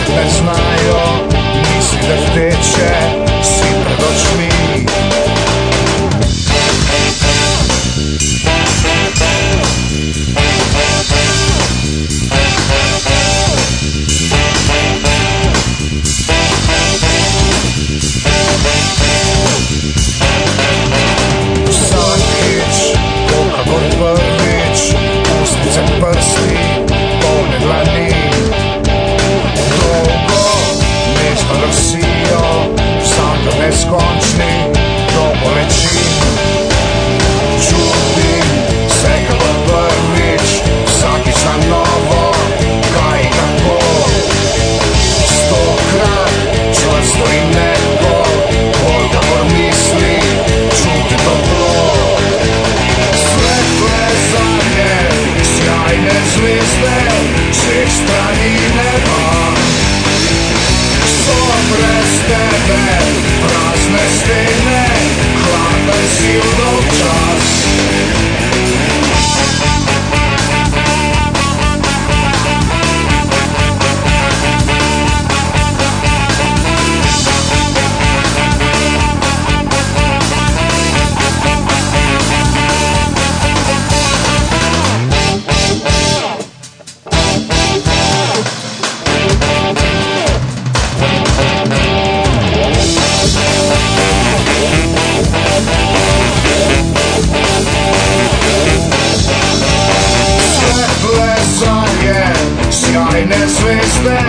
ne znaju, misli da teče svi pred očmi. Sakić, koka god prvić, usnice prsti, polne dlani. Dolgo nešto nosio, sam do neskončni, do boleći. Čutim se kako prvić, Sakić na novo, kaj i kako. Stokrat čvrsto i neko, odgovor misli, čuti dobro. Svetle zanje, sjajne zvijezde, svih strani neba. Što prez tebe, prazne stene, hladan si u noćas. Sjajne zvezde,